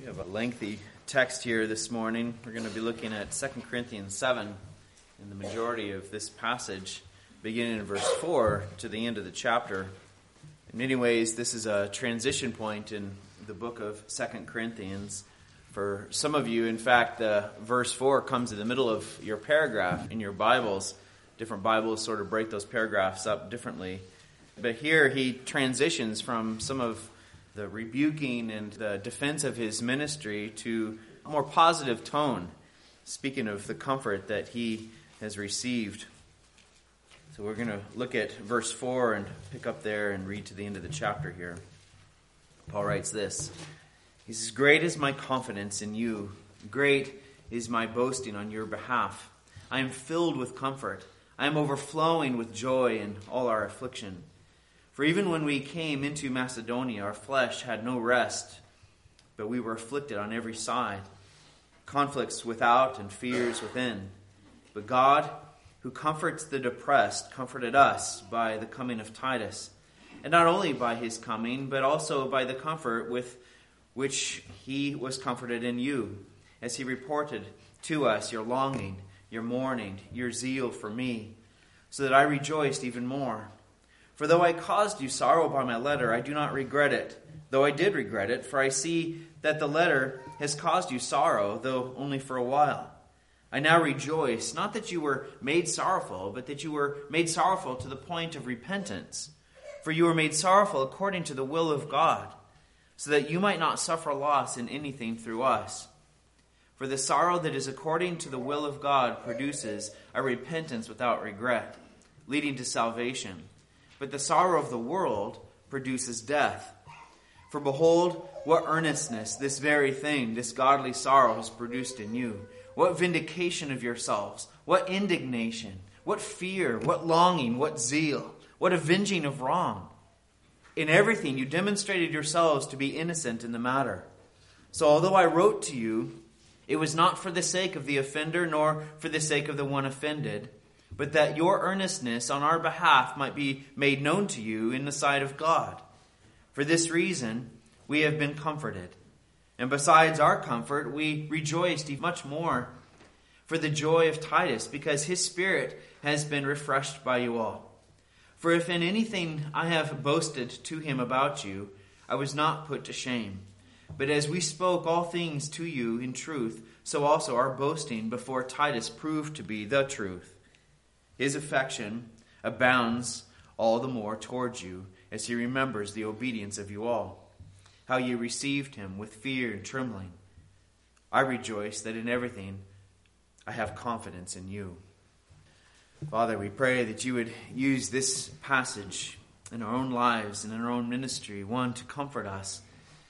We have a lengthy text here this morning. We're going to be looking at 2 Corinthians 7 in the majority of this passage, beginning in verse 4 to the end of the chapter. In many ways, this is a transition point in the book of 2 Corinthians. For some of you, in fact, verse 4 comes in the middle of your paragraph in your Bibles. Different Bibles sort of break those paragraphs up differently. But here he transitions from some of the rebuking and the defense of his ministry to a more positive tone, speaking of the comfort that he has received. So we're going to look at verse 4 and pick up there and read to the end of the chapter here. Paul writes this. He says, "Great is my confidence in you. Great is my boasting on your behalf. I am filled with comfort. I am overflowing with joy in all our affliction. For even when we came into Macedonia, our flesh had no rest, but we were afflicted on every side, conflicts without and fears within. But God, who comforts the depressed, comforted us by the coming of Titus, and not only by his coming, but also by the comfort with which he was comforted in you, as he reported to us your longing, your mourning, your zeal for me, so that I rejoiced even more. For though I caused you sorrow by my letter, I do not regret it, though I did regret it, for I see that the letter has caused you sorrow, though only for a while. I now rejoice, not that you were made sorrowful, but that you were made sorrowful to the point of repentance. For you were made sorrowful according to the will of God, so that you might not suffer loss in anything through us. For the sorrow that is according to the will of God produces a repentance without regret, leading to salvation. But the sorrow of the world produces death. For behold, what earnestness this very thing, this godly sorrow, has produced in you. What vindication of yourselves, what indignation, what fear, what longing, what zeal, what avenging of wrong. In everything you demonstrated yourselves to be innocent in the matter. So although I wrote to you, it was not for the sake of the offender, nor for the sake of the one offended, but that your earnestness on our behalf might be made known to you in the sight of God. For this reason we have been comforted. And besides our comfort, we rejoiced much more for the joy of Titus, because his spirit has been refreshed by you all. For if in anything I have boasted to him about you, I was not put to shame. But as we spoke all things to you in truth, so also our boasting before Titus proved to be the truth. His affection abounds all the more towards you, as he remembers the obedience of you all, how you received him with fear and trembling. I rejoice that in everything I have confidence in you." Father, we pray that you would use this passage in our own lives and in our own ministry, one, to comfort us.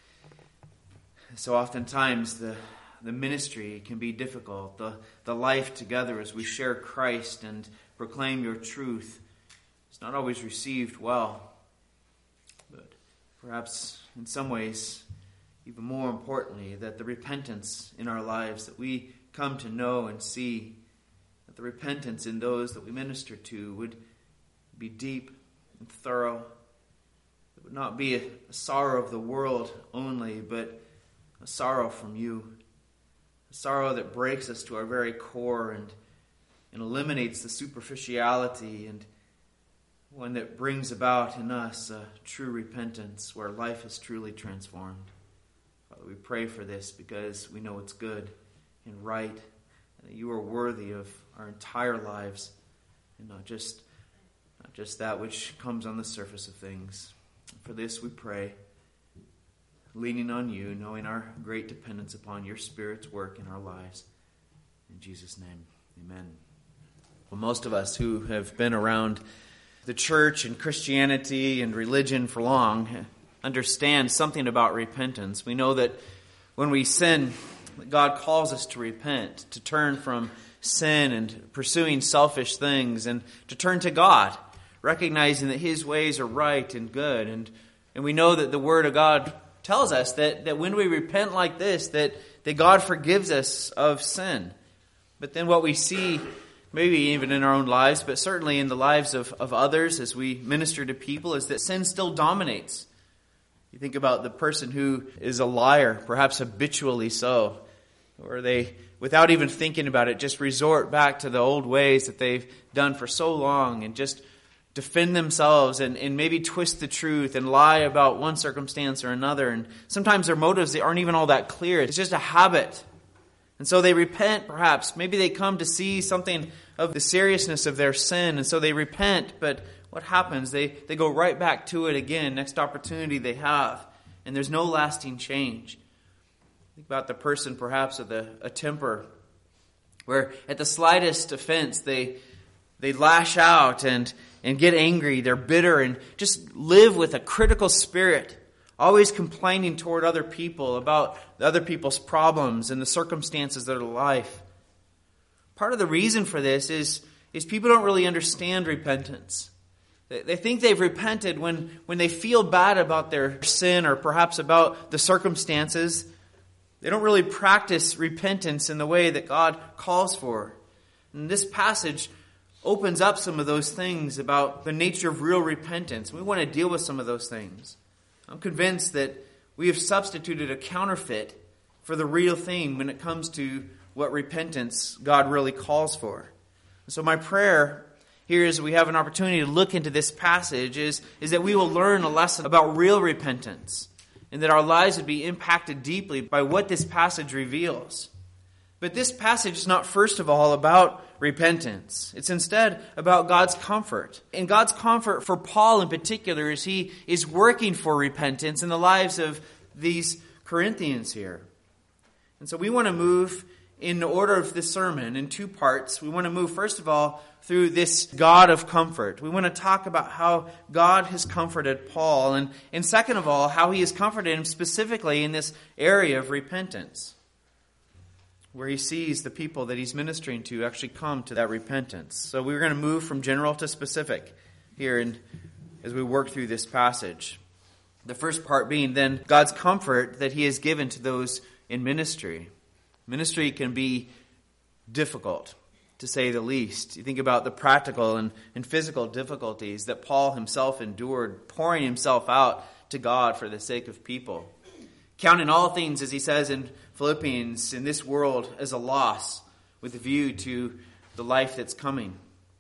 So oftentimes the ministry can be difficult. The life together as we share Christ and proclaim your truth is not always received well. But perhaps in some ways, even more importantly, that the repentance in our lives that we come to know and see, that the repentance in those that we minister to would be deep and thorough. It would not be a sorrow of the world only, but a sorrow from you. A sorrow that breaks us to our very core and eliminates the superficiality, and one that brings about in us a true repentance where life is truly transformed. Father, we pray for this because we know it's good and right, and that you are worthy of our entire lives, and not just that which comes on the surface of things. For this we pray, leaning on you, knowing our great dependence upon your Spirit's work in our lives. In Jesus' name, amen. Well, most of us who have been around the church and Christianity and religion for long understand something about repentance. We know that when we sin, God calls us to repent, to turn from sin and pursuing selfish things, and to turn to God, recognizing that his ways are right and good. And we know that the Word of God tells us that when we repent like this, that God forgives us of sin. But then what we see, maybe even in our own lives, but certainly in the lives of others as we minister to people, is that sin still dominates. You think about the person who is a liar, perhaps habitually so, or they, without even thinking about it, just resort back to the old ways that they've done for so long and just defend themselves and maybe twist the truth and lie about one circumstance or another. And sometimes their motives, they aren't even all that clear. It's just a habit. And so they repent, perhaps. Maybe they come to see something of the seriousness of their sin, and so they repent, but what happens? They go right back to it again, next opportunity they have, and there's no lasting change. Think about the person perhaps with a temper, where at the slightest offense they lash out and get angry, they're bitter, and just live with a critical spirit, always complaining toward other people about other people's problems and the circumstances of their life. Part of the reason for this is people don't really understand repentance. They think they've repented when they feel bad about their sin or perhaps about the circumstances. They don't really practice repentance in the way that God calls for. And this passage opens up some of those things about the nature of real repentance. We want to deal with some of those things. I'm convinced that we have substituted a counterfeit for the real thing when it comes to what repentance God really calls for. And so my prayer here as we have an opportunity to look into this passage is that we will learn a lesson about real repentance and that our lives would be impacted deeply by what this passage reveals. But this passage is not first of all about repentance. It's instead about God's comfort. And God's comfort for Paul in particular as he is working for repentance in the lives of these Corinthians here. And so we want to move in the order of this sermon in two parts. We want to move first of all through this God of comfort. We want to talk about how God has comforted Paul, and second of all, how he has comforted him specifically in this area of repentance, where he sees the people that he's ministering to actually come to that repentance. So we're going to move from general to specific here as we work through this passage. The first part being then God's comfort that he has given to those in ministry. Ministry can be difficult, to say the least. You think about the practical and physical difficulties that Paul himself endured, pouring himself out to God for the sake of people. Counting all things, as he says in Philippians, in this world as a loss with a view to the life that's coming.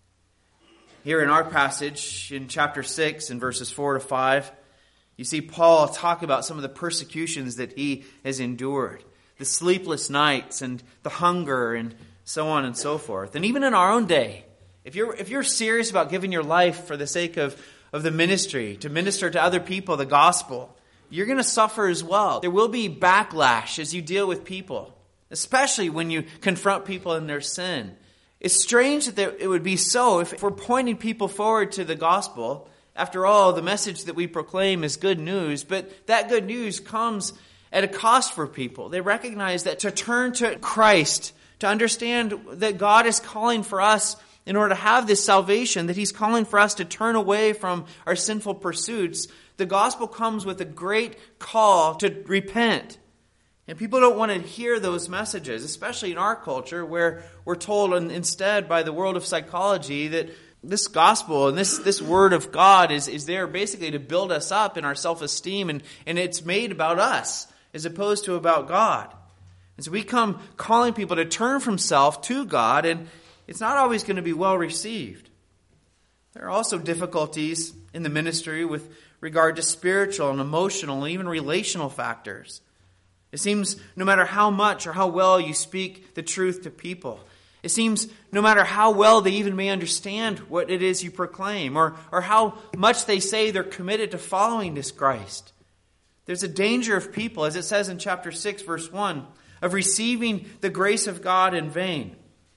Here in our passage, in chapter 6, in verses 4 to 5, you see Paul talk about some of the persecutions that he has endured. The sleepless nights and the hunger and so on and so forth. And even in our own day, if you're serious about giving your life for the sake of the ministry, to minister to other people the gospel, you're going to suffer as well. There will be backlash as you deal with people, especially when you confront people in their sin. It's strange that it would be so if we're pointing people forward to the gospel. After all, the message that we proclaim is good news, but that good news comes at a cost for people. They recognize that to turn to Christ, to understand that God is calling for us in order to have this salvation, that he's calling for us to turn away from our sinful pursuits, the gospel comes with a great call to repent. And people don't want to hear those messages, especially in our culture where we're told instead by the world of psychology that this gospel and this word of God is there basically to build us up in our self-esteem, and it's made about us as opposed to about God. And so we come calling people to turn from self to God, and it's not always going to be well received. There are also difficulties in the ministry with regard to spiritual and emotional and even relational factors. It seems no matter how much or how well you speak the truth to people, it seems no matter how well they even may understand what it is you proclaim, or how much they say they're committed to following this Christ, there's a danger of people, as it says in chapter 6, verse 1, of receiving the grace of God in vain.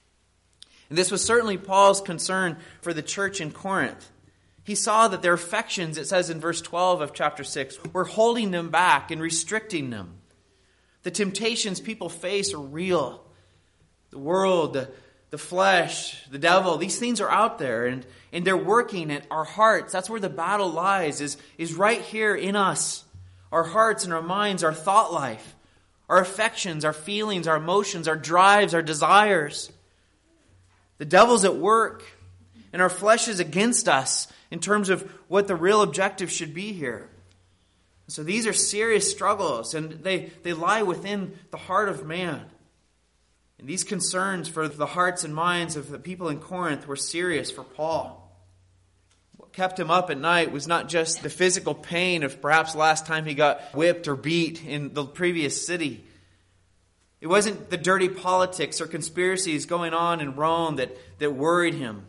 And this was certainly Paul's concern for the church in Corinth. He saw that their affections, it says in verse 12 of chapter 6, were holding them back and restricting them. The temptations people face are real. The world, the flesh, the devil, these things are out there, and they're working at our hearts. That's where the battle lies, is right here in us. Our hearts and our minds, our thought life, our affections, our feelings, our emotions, our drives, our desires. The devil's at work, and our flesh is against us in terms of what the real objective should be here. So these are serious struggles, and they lie within the heart of man. And these concerns for the hearts and minds of the people in Corinth were serious for Paul. What kept him up at night was not just the physical pain of perhaps last time he got whipped or beat in the previous city. It wasn't the dirty politics or conspiracies going on in Rome that worried him.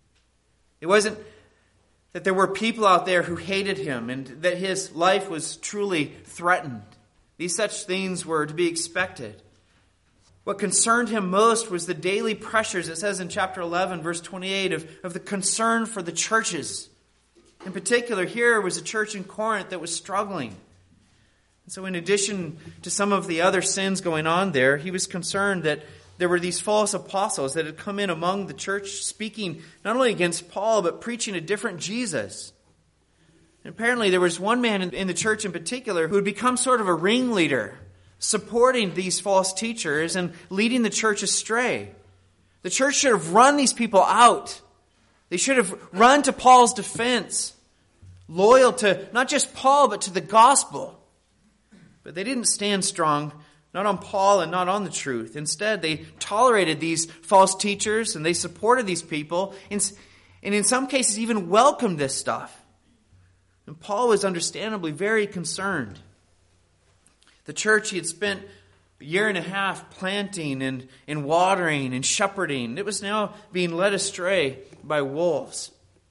It wasn't that there were people out there who hated him and that his life was truly threatened. These such things were to be expected. What concerned him most was the daily pressures, it says in chapter 11, verse 28, of the concern for the churches. In particular, here was a church in Corinth that was struggling. And so in addition to some of the other sins going on there, he was concerned that there were these false apostles that had come in among the church speaking not only against Paul, but preaching a different Jesus. And apparently there was one man in the church in particular who had become sort of a ringleader, supporting these false teachers and leading the church astray. The church should have run these people out. They should have run to Paul's defense, loyal to not just Paul, but to the gospel. But they didn't stand strong, not on Paul and not on the truth. Instead, they tolerated these false teachers and they supported these people, and in some cases even welcomed this stuff. And Paul was understandably very concerned. The church he had spent a year and a half planting and watering and shepherding, it was now being led astray by wolves.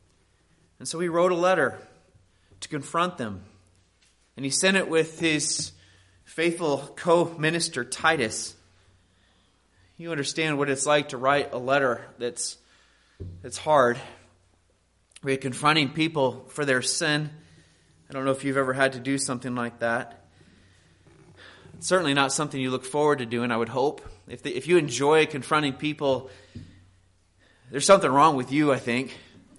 And so he wrote a letter to confront them. And he sent it with his faithful co-minister Titus. You understand what it's like to write a letter that's hard. We're confronting people for their sin. I don't know if you've ever had to do something like that. It's certainly not something you look forward to doing, I would hope. If you enjoy confronting people, there's something wrong with you, I think.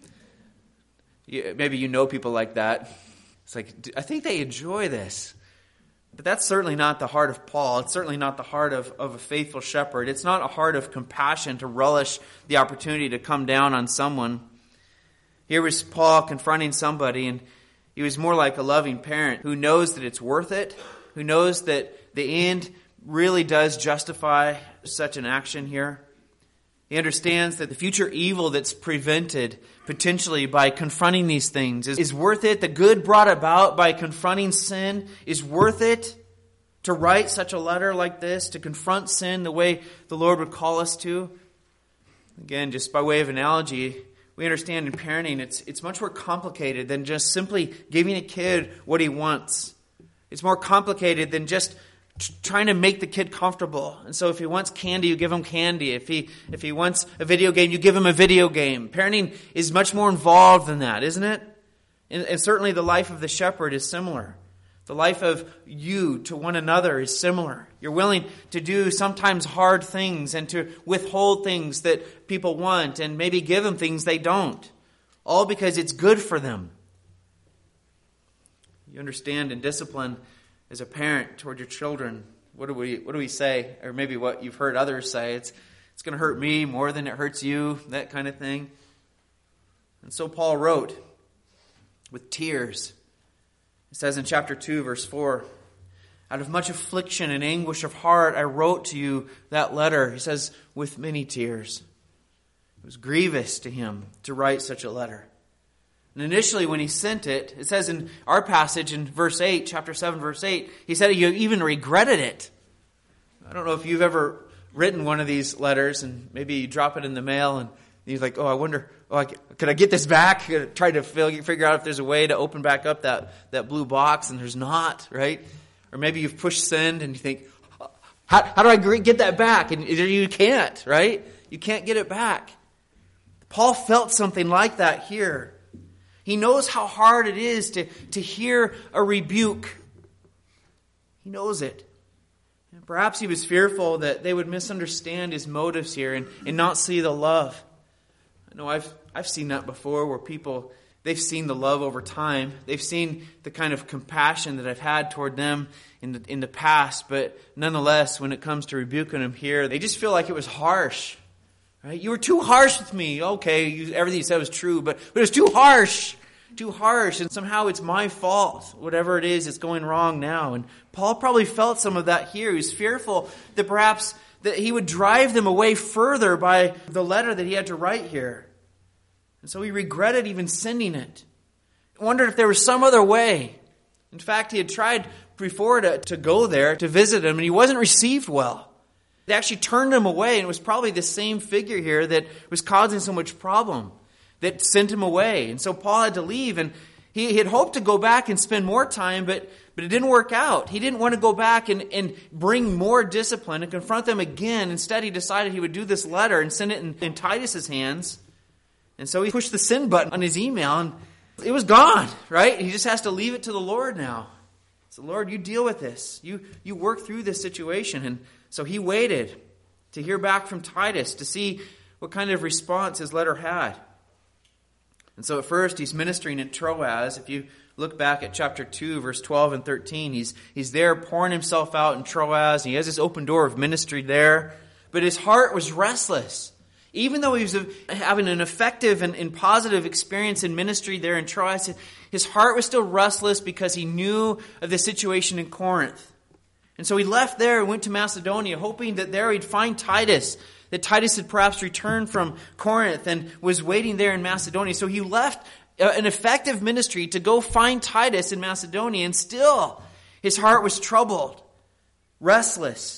Maybe you know people like that. It's like, I think they enjoy this. But that's certainly not the heart of Paul. It's certainly not the heart of a faithful shepherd. It's not a heart of compassion to relish the opportunity to come down on someone. Here was Paul confronting somebody, and he was more like a loving parent who knows that it's worth it, who knows that the end really does justify such an action here. He understands that the future evil that's prevented potentially by confronting these things is worth it. The good brought about by confronting sin is worth it. To write such a letter like this, to confront sin the way the Lord would call us to. Again, just by way of analogy, we understand in parenting it's much more complicated than just simply giving a kid what he wants. It's more complicated than just trying to make the kid comfortable. And so if he wants candy, you give him candy. If he wants a video game, you give him a video game. Parenting is much more involved than that, isn't it? And certainly the life of the shepherd is similar. The life of you to one another is similar. You're willing to do sometimes hard things and to withhold things that people want and maybe give them things they don't. All because it's good for them. You understand in discipline as a parent toward your children, what do we say? Or maybe what you've heard others say, it's going to hurt me more than it hurts you, that kind of thing. And so Paul wrote with tears. It says in chapter 2, verse 4, out of much affliction and anguish of heart, I wrote to you that letter. He says, with many tears. It was grievous to him to write such a letter. And initially when he sent it, it says in our passage in verse 8, chapter 7, verse 8, he said he even regretted it. I don't know if you've ever written one of these letters and maybe you drop it in the mail and you're like, I wonder, could I get this back? Try to figure out if there's a way to open back up that blue box, and there's not, right? Or maybe you've pushed send and you think, how do I get that back? And you can't, right? You can't get it back. Paul felt something like that here. He knows how hard it is to hear a rebuke. He knows it. And perhaps he was fearful that they would misunderstand his motives here and not see the love. I know I've seen that before where people, they've seen the love over time. They've seen the kind of compassion that I've had toward them in the past. But nonetheless, when it comes to rebuking them here, they just feel like it was harsh. Right? You were too harsh with me. Okay, everything you said was true, but it was too harsh. too harsh, and somehow it's my fault, whatever it is that's going wrong now. And Paul probably felt some of that here. He was fearful that perhaps that he would drive them away further by the letter that he had to write here. And so he regretted even sending it. He wondered if there was some other way. In fact, he had tried before to go there to visit him, and he wasn't received well. They actually turned him away, and it was probably the same figure here that was causing so much problem that sent him away. And so Paul had to leave, and he had hoped to go back and spend more time, but it didn't work out. He didn't want to go back and bring more discipline and confront them again. Instead, he decided he would do this letter and send it in Titus's hands. And so he pushed the send button on his email, and it was gone, right? He just has to leave it to the Lord now. So, Lord, you deal with this. You work through this situation. And so he waited to hear back from Titus to see what kind of response his letter had. And so at first he's ministering in Troas. If you look back at chapter 2, verse 12 and 13, he's there pouring himself out in Troas. And he has this open door of ministry there. But his heart was restless. Even though he was having an effective and positive experience in ministry there in Troas, his heart was still restless because he knew of the situation in Corinth. And so he left there and went to Macedonia, hoping that there he'd find Titus, that Titus had perhaps returned from Corinth and was waiting there in Macedonia. So he left an effective ministry to go find Titus in Macedonia, and still his heart was troubled, restless.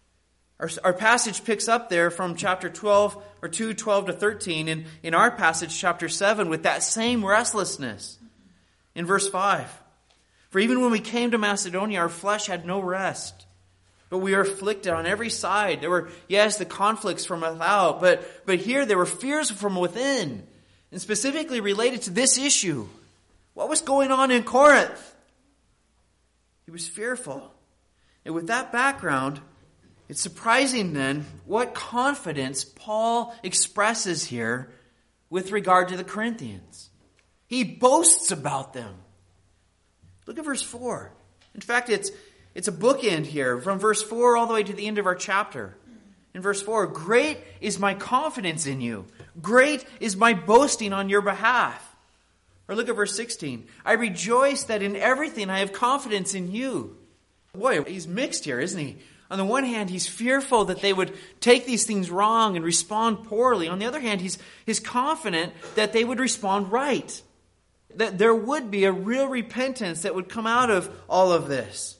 Our passage picks up there from chapter 12 or 2, 12 to 13, and in our passage, chapter 7, with that same restlessness. In verse 5, for even when we came to Macedonia, our flesh had no rest, but we were afflicted on every side. There were, yes, the conflicts from without, but here there were fears from within, and specifically related to this issue. What was going on in Corinth? He was fearful. And with that background, it's surprising then what confidence Paul expresses here with regard to the Corinthians. He boasts about them. Look at verse 4. In fact, it's a bookend here from verse 4 all the way to the end of our chapter. In verse 4, great is my confidence in you. Great is my boasting on your behalf. Or look at verse 16. I rejoice that in everything I have confidence in you. Boy, he's mixed here, isn't he? On the one hand, he's fearful that they would take these things wrong and respond poorly. On the other hand, he's confident that they would respond right. That there would be a real repentance that would come out of all of this.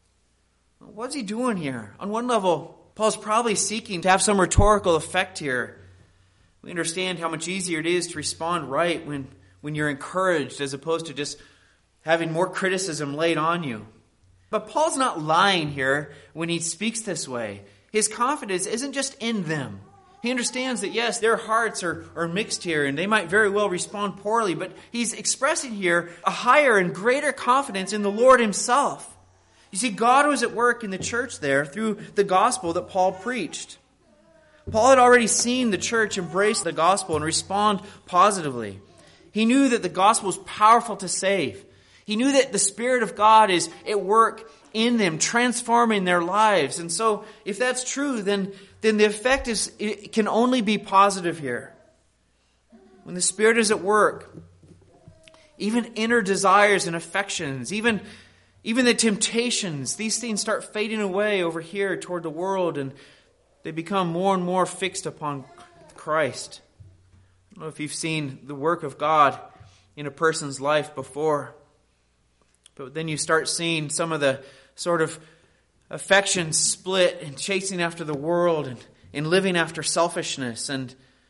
What's he doing here? On one level, Paul's probably seeking to have some rhetorical effect here. We understand how much easier it is to respond right when you're encouraged as opposed to just having more criticism laid on you. But Paul's not lying here when he speaks this way. His confidence isn't just in them. He understands that, yes, their hearts are mixed here and they might very well respond poorly, but he's expressing here a higher and greater confidence in the Lord himself. You see, God was at work in the church there through the gospel that Paul preached. Paul had already seen the church embrace the gospel and respond positively. He knew that the gospel was powerful to save. He knew that the Spirit of God is at work in them, transforming their lives. And so, if that's true, then the effect it can only be positive here. When the Spirit is at work, even inner desires and affections, even the temptations, these things start fading away over here toward the world, and they become more and more fixed upon Christ. I don't know if you've seen the work of God in a person's life before. But then you start seeing some of the sort of affections split and chasing after the world and living after selfishness. And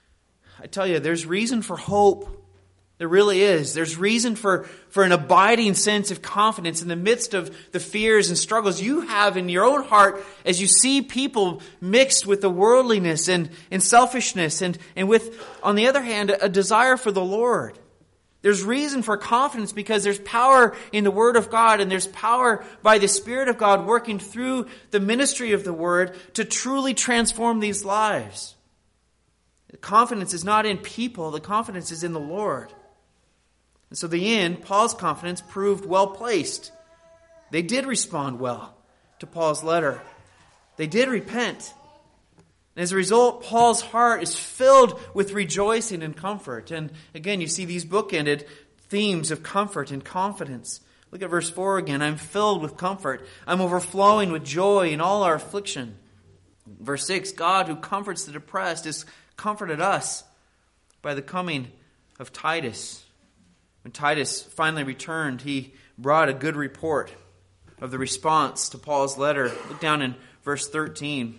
I tell you, there's reason for hope. There really is. There's reason for an abiding sense of confidence in the midst of the fears and struggles you have in your own heart as you see people mixed with the worldliness and selfishness and with, on the other hand, a desire for the Lord. There's reason for confidence because there's power in the Word of God, and there's power by the Spirit of God working through the ministry of the Word to truly transform these lives. The confidence is not in people, the confidence is in the Lord. And so the end, Paul's confidence proved well placed. They did respond well to Paul's letter. They did repent. And as a result, Paul's heart is filled with rejoicing and comfort. And again, you see these bookended themes of comfort and confidence. Look at verse 4 again. I'm filled with comfort. I'm overflowing with joy in all our affliction. Verse 6, God who comforts the depressed has comforted us by the coming of Titus. When Titus finally returned, he brought a good report of the response to Paul's letter. Look down in verse 13.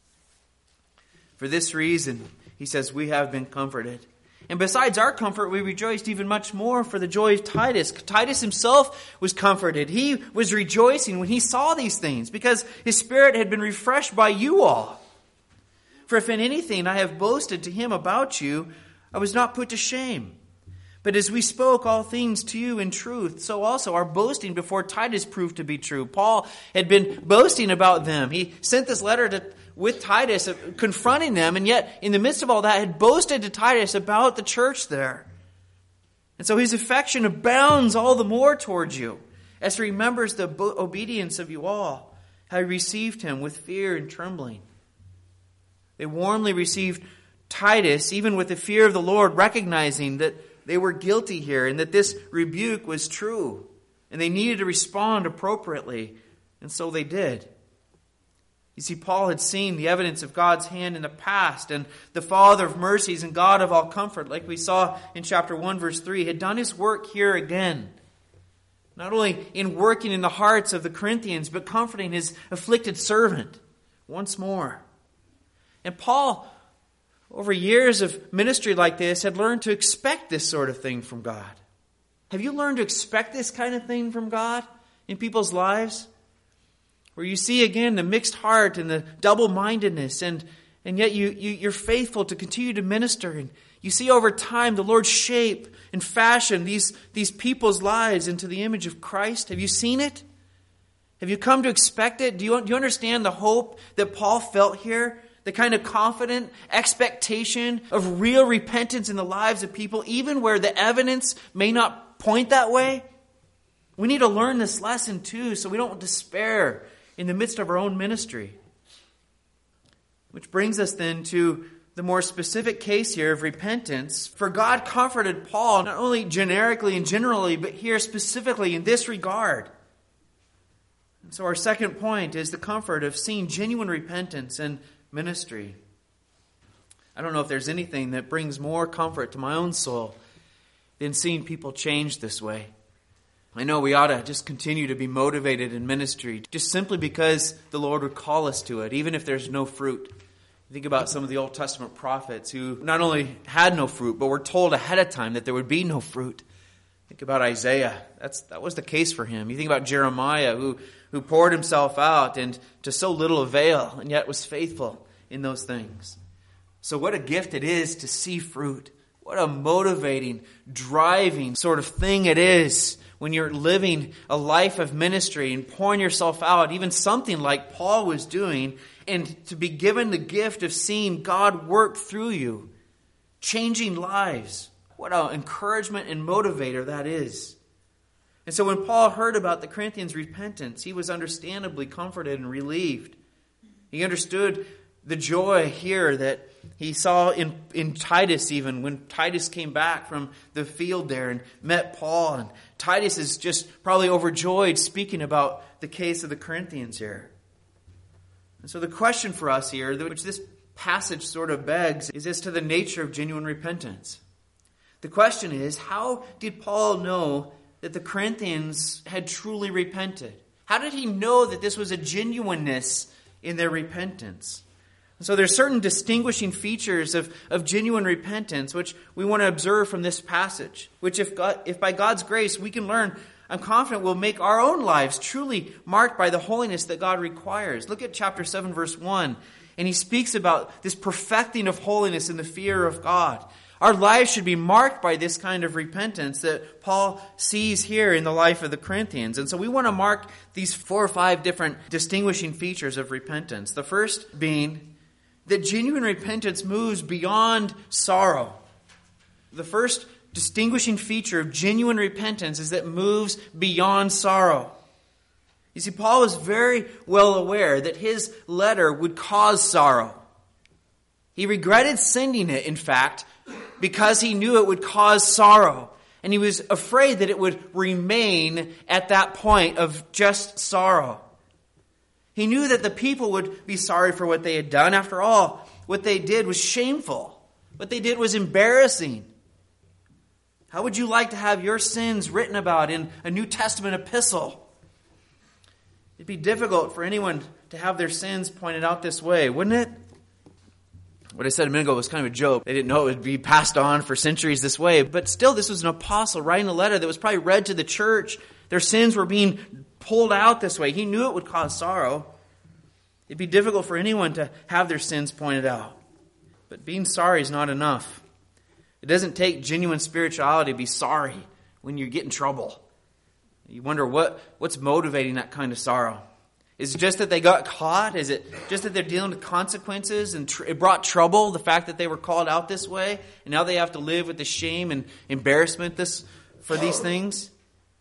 For this reason, he says, we have been comforted. And besides our comfort, we rejoiced even much more for the joy of Titus. Titus himself was comforted. He was rejoicing when he saw these things because his spirit had been refreshed by you all. For if in anything I have boasted to him about you, I was not put to shame. But as we spoke all things to you in truth, so also our boasting before Titus proved to be true. Paul had been boasting about them. He sent this letter with Titus, confronting them, and yet in the midst of all that had boasted to Titus about the church there. And so his affection abounds all the more towards you, as he remembers the obedience of you all, how you received him with fear and trembling. They warmly received Titus, even with the fear of the Lord, recognizing that they were guilty here and that this rebuke was true. And they needed to respond appropriately. And so they did. You see, Paul had seen the evidence of God's hand in the past. And the Father of mercies and God of all comfort, like we saw in chapter 1, verse 3, had done his work here again. Not only in working in the hearts of the Corinthians, but comforting his afflicted servant once more. And Paul, over years of ministry like this, had learned to expect this sort of thing from God. Have you learned to expect this kind of thing from God in people's lives? Where you see again the mixed heart and the double-mindedness, and yet you're faithful to continue to minister. And you see over time the Lord shape and fashion these people's lives into the image of Christ. Have you seen it? Have you come to expect it? Do you understand the hope that Paul felt here? The kind of confident expectation of real repentance in the lives of people, even where the evidence may not point that way. We need to learn this lesson too, so we don't despair in the midst of our own ministry. Which brings us then to the more specific case here of repentance. For God comforted Paul, not only generically and generally, but here specifically in this regard. And so our second point is the comfort of seeing genuine repentance and ministry. I don't know if there's anything that brings more comfort to my own soul than seeing people change this way. I know we ought to just continue to be motivated in ministry, just simply because the Lord would call us to it, even if there's no fruit. Think about some of the Old Testament prophets who not only had no fruit, but were told ahead of time that there would be no fruit. Think about Isaiah. That was the case for him. You think about Jeremiah, who poured himself out and to so little avail, and yet was faithful in those things. So what a gift it is to see fruit. What a motivating, driving sort of thing it is when you're living a life of ministry and pouring yourself out, even something like Paul was doing, and to be given the gift of seeing God work through you, changing lives. What an encouragement and motivator that is. And so when Paul heard about the Corinthians' repentance, he was understandably comforted and relieved. He understood the joy here that he saw in Titus, even when Titus came back from the field there and met Paul. And Titus is just probably overjoyed speaking about the case of the Corinthians here. And so the question for us here, which this passage sort of begs, is as to the nature of genuine repentance. The question is, how did Paul know that the Corinthians had truly repented? How did he know that this was a genuineness in their repentance? And so there's certain distinguishing features of genuine repentance which we want to observe from this passage, which if by God's grace we can learn, I'm confident will make our own lives truly marked by the holiness that God requires. Look at chapter 7, verse 1, and he speaks about this perfecting of holiness in the fear of God. Our lives should be marked by this kind of repentance that Paul sees here in the life of the Corinthians. And so we want to mark these 4 or 5 different distinguishing features of repentance. The first being that genuine repentance moves beyond sorrow. The first distinguishing feature of genuine repentance is that it moves beyond sorrow. You see, Paul was very well aware that his letter would cause sorrow. He regretted sending it, in fact, because he knew it would cause sorrow. And he was afraid that it would remain at that point of just sorrow. He knew that the people would be sorry for what they had done. After all, what they did was shameful. What they did was embarrassing. How would you like to have your sins written about in a New Testament epistle? It'd be difficult for anyone to have their sins pointed out this way, wouldn't it? What I said a minute ago was kind of a joke. They didn't know it would be passed on for centuries this way. But still, this was an apostle writing a letter that was probably read to the church. Their sins were being pulled out this way. He knew it would cause sorrow. It'd be difficult for anyone to have their sins pointed out. But being sorry is not enough. It doesn't take genuine spirituality to be sorry when you get in trouble. You wonder what's motivating that kind of sorrow. Is it just that they got caught? Is it just that they're dealing with consequences and it brought trouble, the fact that they were called out this way, and now they have to live with the shame and embarrassment for these things?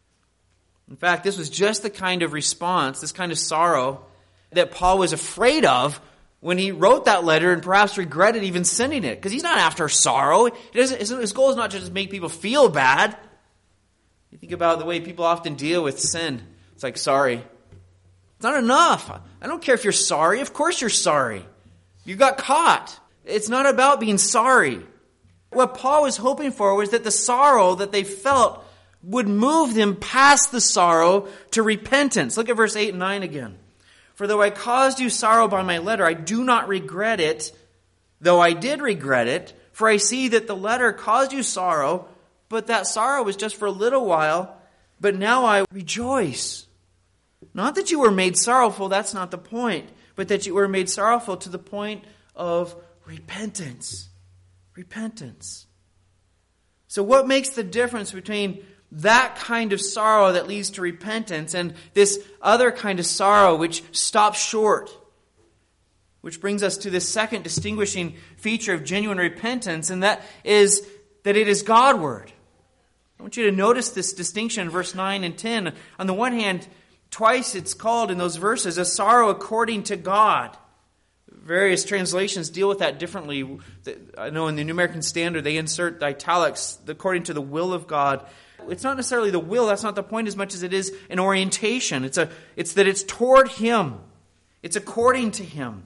In fact, this was just the kind of response, this kind of sorrow that Paul was afraid of when he wrote that letter and perhaps regretted even sending it. Because he's not after sorrow. His goal is not just to make people feel bad. You think about the way people often deal with sin. It's like, sorry. It's not enough. I don't care if you're sorry. Of course you're sorry. You got caught. It's not about being sorry. What Paul was hoping for was that the sorrow that they felt would move them past the sorrow to repentance. Look at verse 8 and 9 again. For though I caused you sorrow by my letter, I do not regret it, though I did regret it. For I see that the letter caused you sorrow, but that sorrow was just for a little while. But now I rejoice. Not that you were made sorrowful, that's not the point. But that you were made sorrowful to the point of repentance. Repentance. So what makes the difference between that kind of sorrow that leads to repentance and this other kind of sorrow which stops short? Which brings us to the second distinguishing feature of genuine repentance, and that is that it is Godward. I want you to notice this distinction in verse 9 and 10. On the one hand, twice it's called in those verses a sorrow according to God. Various translations deal with that differently. I know in the New American Standard they insert the italics according to the will of God. It's not necessarily the will, that's not the point as much as it is an orientation. It's that it's toward Him. It's according to Him.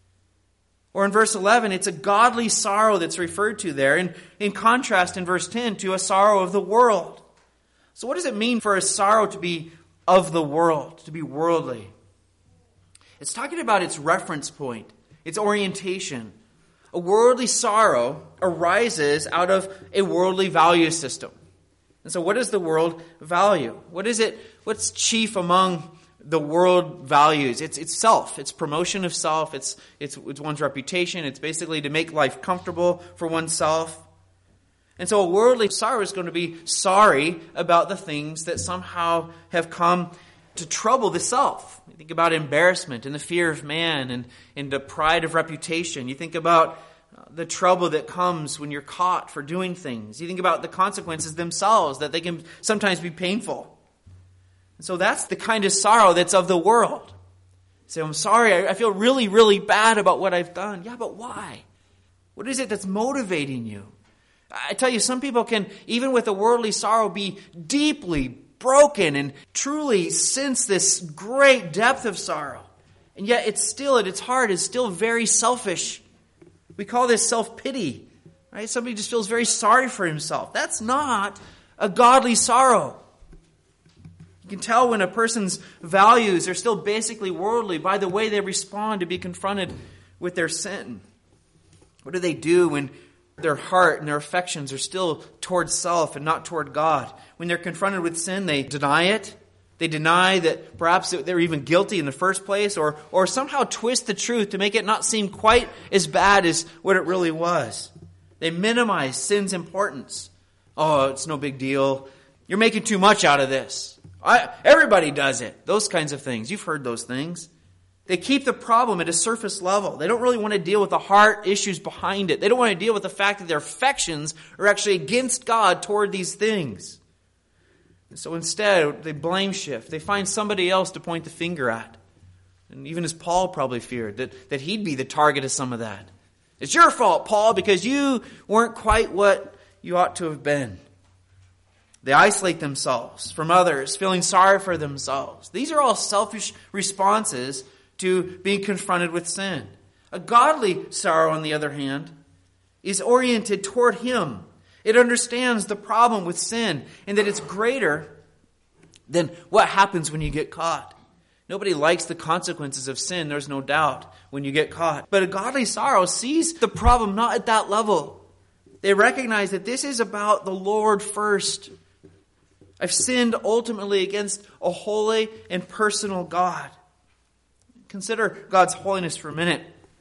Or in verse 11, it's a godly sorrow that's referred to there. And in contrast in verse 10 to a sorrow of the world. So what does it mean for a sorrow to be of the world, to be worldly? It's talking about its reference point, its orientation. A worldly sorrow arises out of a worldly value system. And so what does the world value? What's chief among the world values? It's self. It's promotion of self. It's one's reputation. It's basically to make life comfortable for oneself. And so a worldly sorrow is going to be sorry about the things that somehow have come to trouble the self. You think about embarrassment and the fear of man and the pride of reputation. You think about the trouble that comes when you're caught for doing things. You think about the consequences themselves, that they can sometimes be painful. And so that's the kind of sorrow that's of the world. You say, I'm sorry, I feel really, really bad about what I've done. Yeah, but why? What is it that's motivating you? I tell you, some people can, even with a worldly sorrow, be deeply broken and truly sense this great depth of sorrow. And yet it's still, at its heart, is still very selfish. We call this self-pity, right? Somebody just feels very sorry for himself. That's not a godly sorrow. You can tell when a person's values are still basically worldly by the way they respond to be confronted with their sin. What do they do when their heart and their affections are still toward self and not toward God? When they're confronted with sin, they deny it. They deny that perhaps they're even guilty in the first place, or somehow twist the truth to make it not seem quite as bad as what it really was. They minimize sin's importance. Oh, it's no big deal. You're making too much out of this. Everybody does it. Those kinds of things. You've heard those things. They keep the problem at a surface level. They don't really want to deal with the heart issues behind it. They don't want to deal with the fact that their affections are actually against God toward these things. And so instead, they blame shift. They find somebody else to point the finger at. And even as Paul probably feared, that he'd be the target of some of that. It's your fault, Paul, because you weren't quite what you ought to have been. They isolate themselves from others, feeling sorry for themselves. These are all selfish responses to being confronted with sin. A godly sorrow, on the other hand, is oriented toward Him. It understands the problem with sin and that it's greater than what happens when you get caught. Nobody likes the consequences of sin, there's no doubt, when you get caught. But a godly sorrow sees the problem not at that level. They recognize that this is about the Lord first. I've sinned ultimately against a holy and personal God. Consider God's holiness for a minute.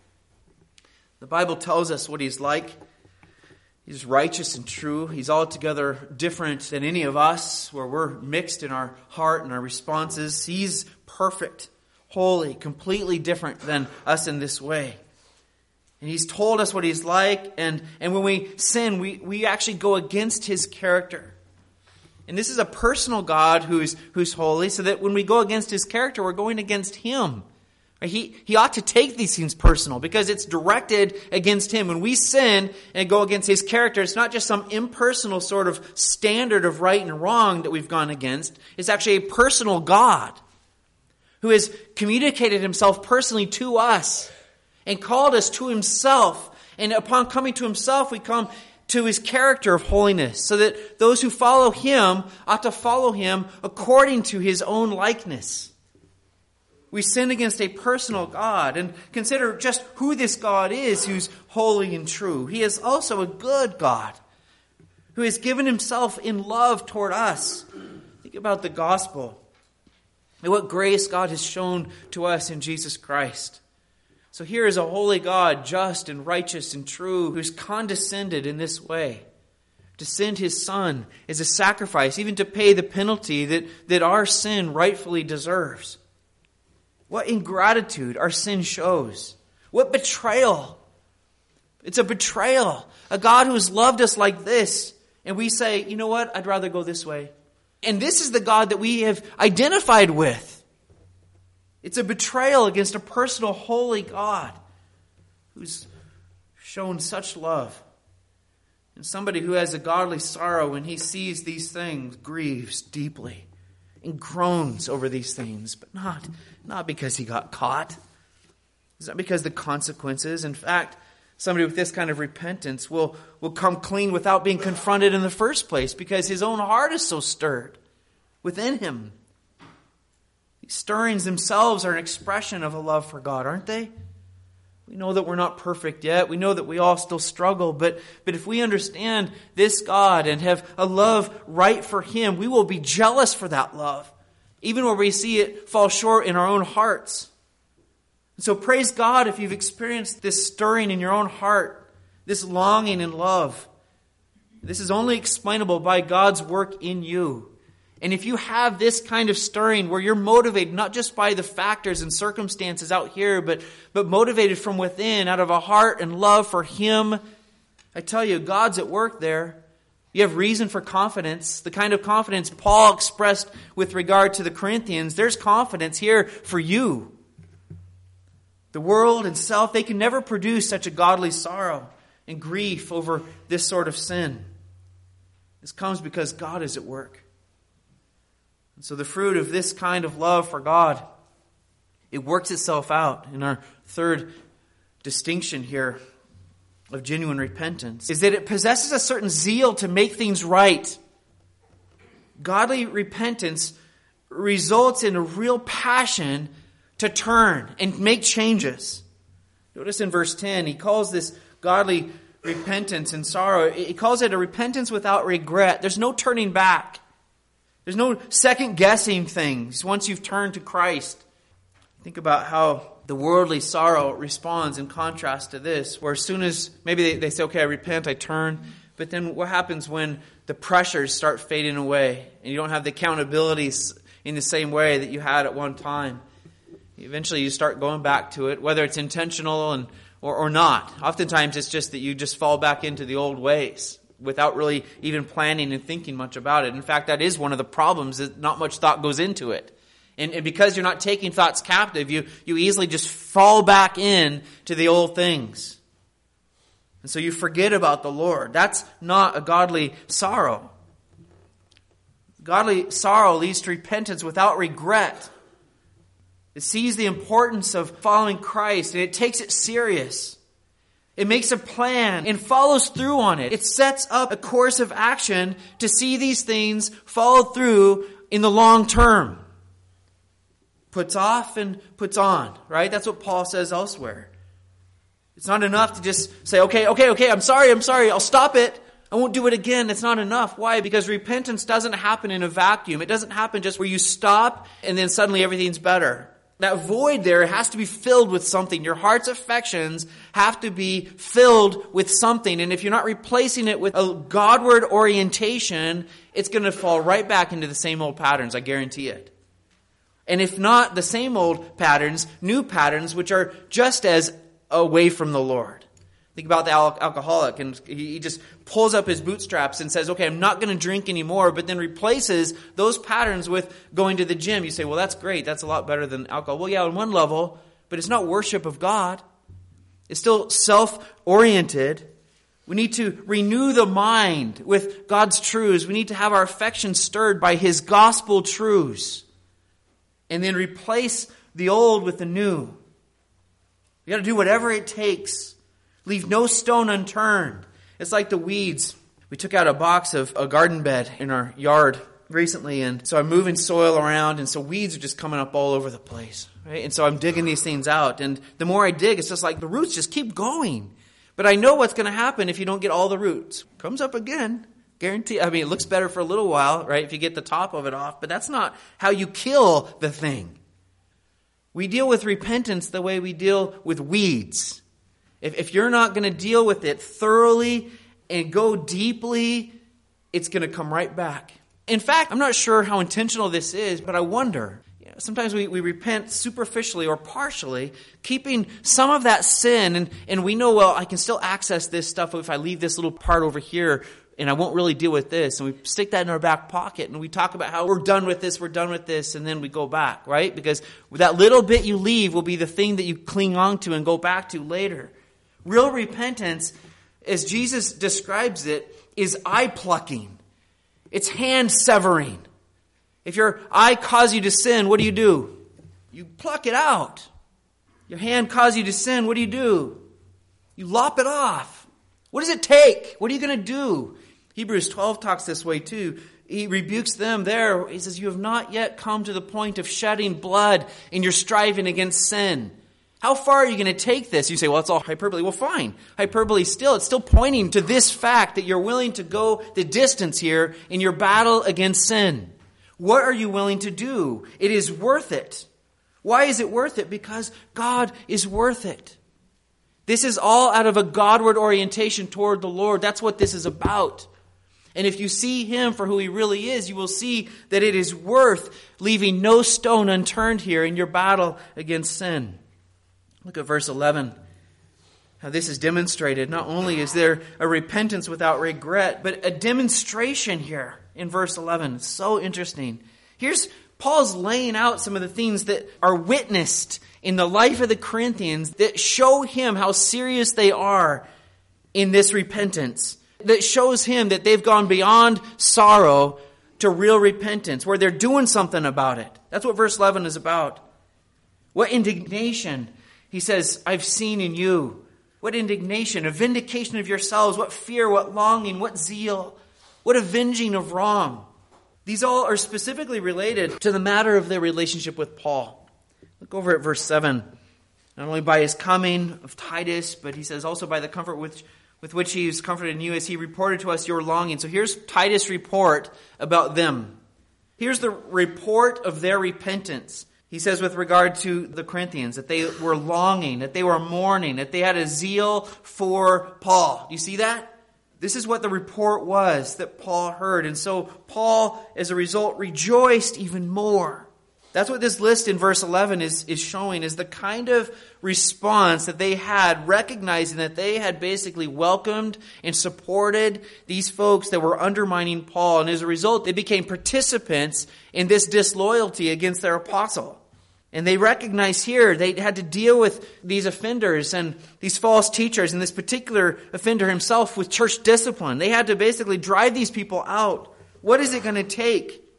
The Bible tells us what He's like. He's righteous and true. He's altogether different than any of us, where we're mixed in our heart and our responses. He's perfect, holy, completely different than us in this way. And He's told us what He's like, and when we sin, we actually go against His character. And this is a personal God who's holy, so that when we go against His character, we're going against Him. He ought to take these things personal because it's directed against Him. When we sin and go against His character, it's not just some impersonal sort of standard of right and wrong that we've gone against. It's actually a personal God who has communicated Himself personally to us and called us to Himself. And upon coming to Himself, we come to His character of holiness, so that those who follow Him ought to follow Him according to His own likeness. We sin against a personal God, and consider just who this God is who's holy and true. He is also a good God who has given Himself in love toward us. Think about the gospel and what grace God has shown to us in Jesus Christ. So here is a holy God, just and righteous and true, who's condescended in this way to send His Son as a sacrifice, even to pay the penalty that our sin rightfully deserves. What ingratitude our sin shows. What betrayal. It's a betrayal. A God who has loved us like this. And we say, you know what? I'd rather go this way. And this is the God that we have identified with. It's a betrayal against a personal, holy God who's shown such love. And somebody who has a godly sorrow when he sees these things grieves deeply and groans over these things, but not because he got caught. It's not because of the consequences. In fact, somebody with this kind of repentance will come clean without being confronted in the first place because his own heart is so stirred within him. These stirrings themselves are an expression of a love for God, aren't they? We know that we're not perfect yet. We know that we all still struggle. But if we understand this God and have a love right for Him, we will be jealous for that love, even where we see it fall short in our own hearts. And so praise God if you've experienced this stirring in your own heart, this longing and love. This is only explainable by God's work in you. And if you have this kind of stirring where you're motivated not just by the factors and circumstances out here, but motivated from within out of a heart and love for Him, I tell you, God's at work there. You have reason for confidence, the kind of confidence Paul expressed with regard to the Corinthians. There's confidence here for you. The world and self, they can never produce such a godly sorrow and grief over this sort of sin. This comes because God is at work. And so the fruit of this kind of love for God, it works itself out in our third distinction here of genuine repentance, is that it possesses a certain zeal to make things right. Godly repentance results in a real passion to turn and make changes. Notice in verse 10, he calls this godly repentance and sorrow, he calls it a repentance without regret. There's no turning back. There's no second-guessing things once you've turned to Christ. Think about how the worldly sorrow responds in contrast to this, where as soon as maybe they say, okay, I repent, I turn, but then what happens when the pressures start fading away and you don't have the accountabilities in the same way that you had at one time? Eventually you start going back to it, whether it's intentional or not. Oftentimes it's just that you just fall back into the old ways without really even planning and thinking much about it. In fact, that is one of the problems, that not much thought goes into it. And because you're not taking thoughts captive, you easily just fall back in to the old things. And so you forget about the Lord. That's not a godly sorrow. Godly sorrow leads to repentance without regret. It sees the importance of following Christ and it takes it serious. It makes a plan and follows through on it. It sets up a course of action to see these things followed through in the long term. Puts off and puts on, right? That's what Paul says elsewhere. It's not enough to just say, okay, I'm sorry, I'll stop it. I won't do it again. It's not enough. Why? Because repentance doesn't happen in a vacuum. It doesn't happen just where you stop and then suddenly everything's better. That void there has to be filled with something. Your heart's affections have to be filled with something. And if you're not replacing it with a Godward orientation, it's going to fall right back into the same old patterns. I guarantee it. And if not the same old patterns, new patterns, which are just as away from the Lord. Think about the alcoholic, and he just pulls up his bootstraps and says, okay, I'm not going to drink anymore, but then replaces those patterns with going to the gym. You say, well, that's great. That's a lot better than alcohol. Well, yeah, on one level, but it's not worship of God. It's still self-oriented. We need to renew the mind with God's truths. We need to have our affections stirred by His gospel truths. And then replace the old with the new. You got to do whatever it takes. Leave no stone unturned. It's like the weeds. We took out a box of a garden bed in our yard recently, and so I'm moving soil around, and so weeds are just coming up all over the place. Right? And so I'm digging these things out, and the more I dig, it's just like the roots just keep going. But I know what's going to happen if you don't get all the roots. Comes up again. Guarantee. I mean, it looks better for a little while, right, if you get the top of it off, but that's not how you kill the thing. We deal with repentance the way we deal with weeds. If you're not going to deal with it thoroughly and go deeply, it's going to come right back. In fact, I'm not sure how intentional this is, but I wonder. Sometimes we repent superficially or partially, keeping some of that sin, and we know, well, I can still access this stuff if I leave this little part over here, and I won't really deal with this. And we stick that in our back pocket, and we talk about how we're done with this, and then we go back, right? Because that little bit you leave will be the thing that you cling on to and go back to later. Real repentance, as Jesus describes it, is eye-plucking. It's hand-severing. If your eye causes you to sin, what do? You pluck it out. Your hand causes you to sin, what do? You lop it off. What does it take? What are you going to do? Hebrews 12 talks this way too. He rebukes them there. He says, you have not yet come to the point of shedding blood in your striving against sin. How far are you going to take this? You say, well, it's all hyperbole. Well, fine. Hyperbole still, it's still pointing to this fact that you're willing to go the distance here in your battle against sin. What are you willing to do? It is worth it. Why is it worth it? Because God is worth it. This is all out of a Godward orientation toward the Lord. That's what this is about. And if you see Him for who He really is, you will see that it is worth leaving no stone unturned here in your battle against sin. Look at verse 11. How this is demonstrated. Not only is there a repentance without regret, but a demonstration here in verse 11. It's so interesting. Here's Paul's laying out some of the things that are witnessed in the life of the Corinthians that show him how serious they are in this repentance. That shows him that they've gone beyond sorrow to real repentance, where they're doing something about it. That's what verse 11 is about. What indignation, he says, I've seen in you. What indignation, a vindication of yourselves, what fear, what longing, what zeal, what avenging of wrong. These all are specifically related to the matter of their relationship with Paul. Look over at verse 7. Not only by his coming of Titus, but he says also by the comfort with which he is comforted in you as he reported to us your longing. So here's Titus' report about them. Here's the report of their repentance. He says with regard to the Corinthians that they were longing, that they were mourning, that they had a zeal for Paul. Do you see that? This is what the report was that Paul heard. And so Paul, as a result, rejoiced even more. That's what this list in verse 11 is showing, is the kind of response that they had, recognizing that they had basically welcomed and supported these folks that were undermining Paul. And as a result, they became participants in this disloyalty against their apostle. And they recognize here they had to deal with these offenders and these false teachers, and this particular offender himself with church discipline. They had to basically drive these people out. What is it going to take?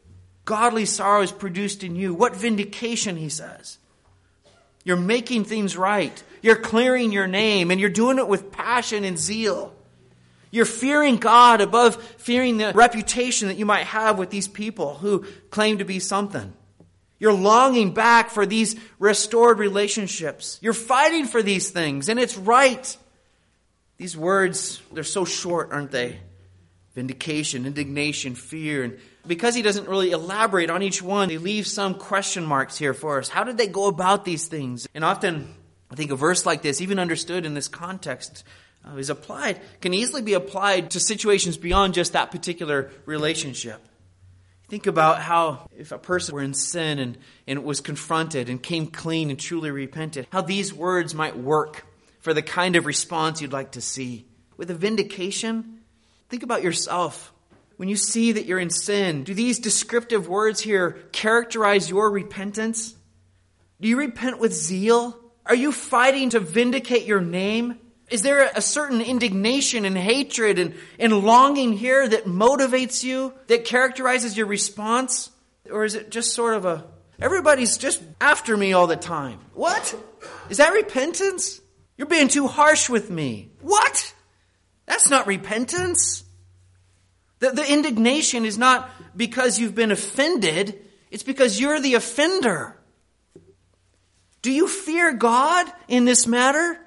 godly sorrow is produced in you. What vindication, he says. You're making things right. You're clearing your name, and you're doing it with passion and zeal. You're fearing God above fearing the reputation that you might have with these people who claim to be something. You're longing back for these restored relationships. You're fighting for these things, and it's right. These words, they're so short, aren't they? Vindication, indignation, fear. And because he doesn't really elaborate on each one, he leaves some question marks here for us. How did they go about these things? And often, I think a verse like this, even understood in this context, can easily be applied to situations beyond just that particular relationship. Think about how if a person were in sin and was confronted and came clean and truly repented, how these words might work for the kind of response you'd like to see. With a vindication, think about yourself. When you see that you're in sin, do these descriptive words here characterize your repentance? Do you repent with zeal? Are you fighting to vindicate your name? Is there a certain indignation and hatred and longing here that motivates you, that characterizes your response? Or is it just sort of everybody's just after me all the time? What? Is that repentance? You're being too harsh with me. What? That's not repentance. The indignation is not because you've been offended. It's because you're the offender. Do you fear God in this matter?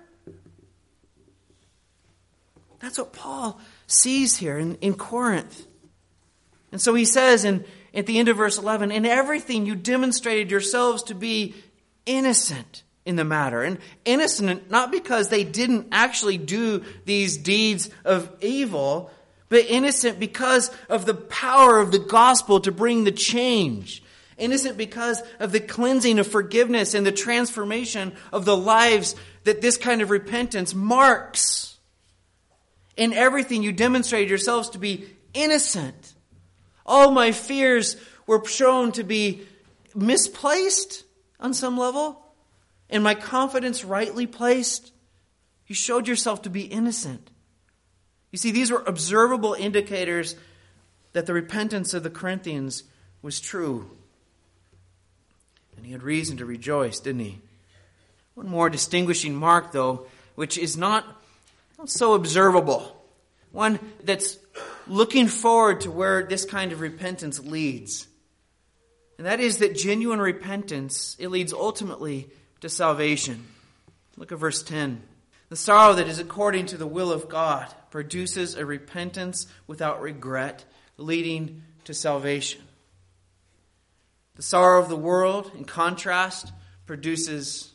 That's what Paul sees here in Corinth. And so he says at the end of verse 11, in everything you demonstrated yourselves to be innocent in the matter. And innocent not because they didn't actually do these deeds of evil, but innocent because of the power of the gospel to bring the change. Innocent because of the cleansing of forgiveness and the transformation of the lives that this kind of repentance marks. In everything you demonstrated yourselves to be innocent. All my fears were shown to be misplaced on some level, and my confidence rightly placed. You showed yourself to be innocent. You see, these were observable indicators that the repentance of the Corinthians was true. And he had reason to rejoice, didn't he? One more distinguishing mark, though, which is not so observable. One that's looking forward to where this kind of repentance leads. And that is that genuine repentance, it leads ultimately to salvation. Look at verse 10. The sorrow that is according to the will of God produces a repentance without regret, leading to salvation. The sorrow of the world, in contrast, produces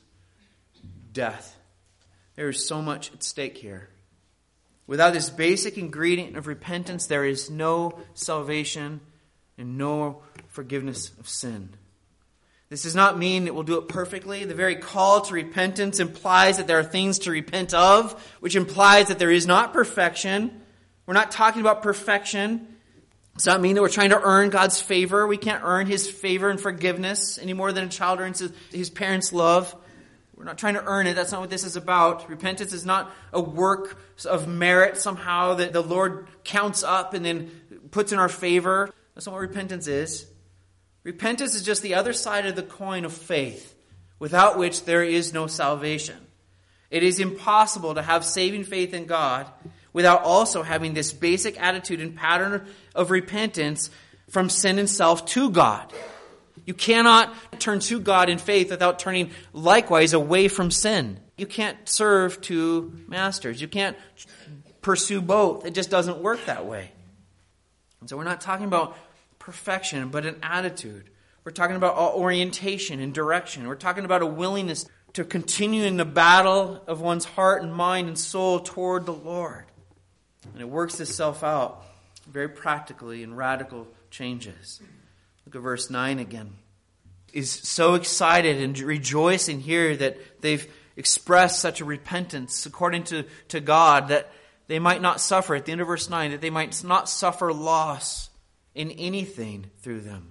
death. There is so much at stake here. Without this basic ingredient of repentance, there is no salvation and no forgiveness of sin. This does not mean that we'll do it perfectly. The very call to repentance implies that there are things to repent of, which implies that there is not perfection. We're not talking about perfection. It does not mean that we're trying to earn God's favor. We can't earn His favor and forgiveness any more than a child earns his parents' love. We're not trying to earn it. That's not what this is about. Repentance is not a work of merit somehow that the Lord counts up and then puts in our favor. That's not what repentance is. Repentance is just the other side of the coin of faith, without which there is no salvation. It is impossible to have saving faith in God without also having this basic attitude and pattern of repentance from sin and self to God. You cannot turn to God in faith without turning likewise away from sin. You can't serve two masters. You can't pursue both. It just doesn't work that way. And so we're not talking about perfection, but an attitude. We're talking about orientation and direction. We're talking about a willingness to continue in the battle of one's heart and mind and soul toward the Lord. And it works itself out very practically in radical changes. Look at verse 9 again. Is so excited and rejoicing here that they've expressed such a repentance according to God that they might not suffer, at the end of verse 9, that they might not suffer loss in anything through them.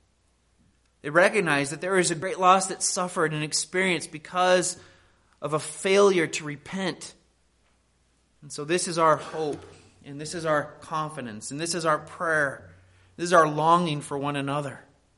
They recognize that there is a great loss that's suffered and experienced because of a failure to repent. And so this is our hope, and this is our confidence, and this is our prayer. This is our longing for one another.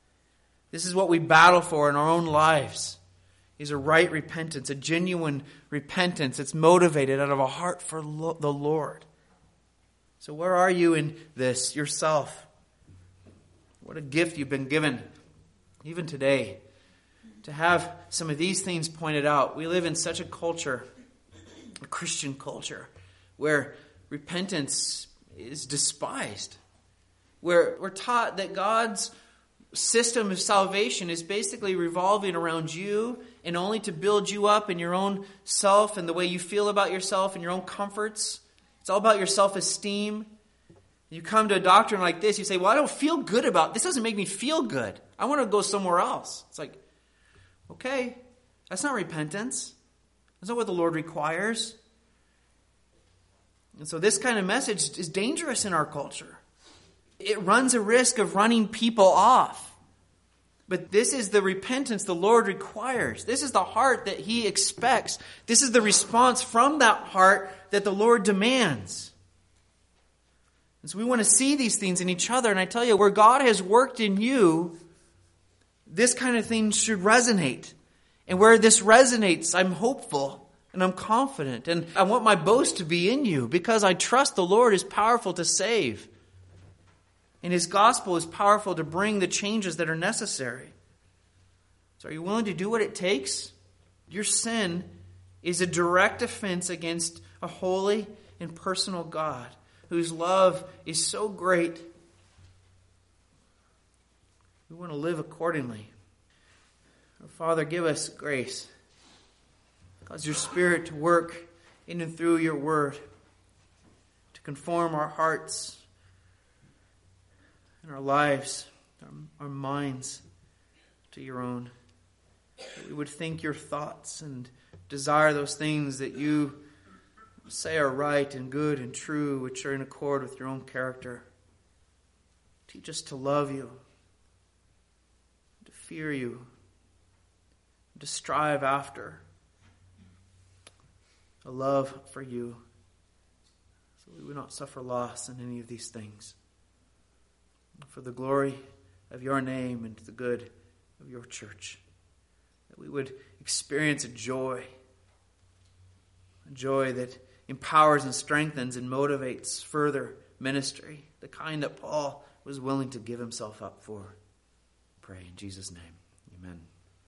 This is what we battle for in our own lives. Is a right repentance, a genuine repentance that's motivated out of a heart for the Lord. So where are you in this yourself? What a gift you've been given, even today, to have some of these things pointed out. We live in such a culture, a Christian culture, where repentance is despised. Where we're taught that God's system of salvation is basically revolving around you and only to build you up in your own self and the way you feel about yourself and your own comforts. It's all about your self-esteem. You come to a doctrine like this, you say, well, I don't feel good about this. Doesn't make me feel good. I want to go somewhere else. It's like, okay, that's not repentance. That's not what the Lord requires. And so this kind of message is dangerous in our culture. It runs a risk of running people off. But this is the repentance the Lord requires. This is the heart that He expects. This is the response from that heart that the Lord demands. And so we want to see these things in each other. And I tell you, where God has worked in you, this kind of thing should resonate. And where this resonates, I'm hopeful and I'm confident. And I want my boast to be in you because I trust the Lord is powerful to save. And His gospel is powerful to bring the changes that are necessary. So are you willing to do what it takes? Your sin is a direct offense against a holy and personal God whose love is so great. We want to live accordingly. Our Father, give us grace. Cause your Spirit to work in and through your word, to conform our hearts and our lives, our minds to your own. That we would think your thoughts and desire those things that you say are right and good and true, which are in accord with your own character. Teach us to love you, to fear you, to strive after a love for you, so we would not suffer loss in any of these things. For the glory of your name and the good of your church, that we would experience a joy that empowers and strengthens and motivates further ministry, the kind that Paul was willing to give himself up for. Pray in Jesus' name. Amen.